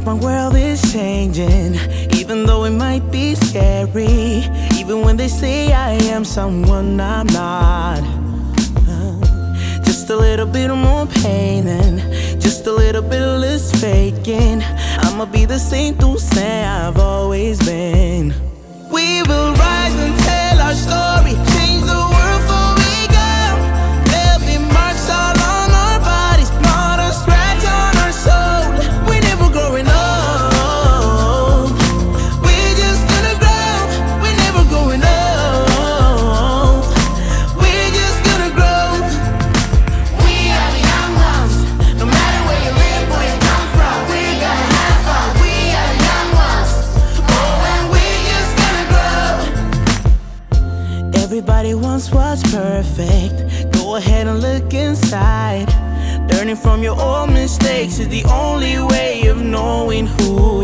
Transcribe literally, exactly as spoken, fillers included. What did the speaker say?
my world is changing, even though it might be scary. Even when they say I am someone I'm not. Uh, just a little bit more pain and just a little bit less faking. I'ma be the same Dulce I've always been. We will rise and tell our story, change the world before we go. There'll be marks all on our bodies, not a scratch on our soul. We're never growing old. We're just gonna grow. We're never growing old. We're just gonna grow. We are the young ones. No matter where you live, where you come from, we're gonna have fun. We are the young ones. Oh, and we're just gonna grow. Everybody wants what's perfect. Go ahead and look inside. Learning from your old mistakes is the only way of knowing who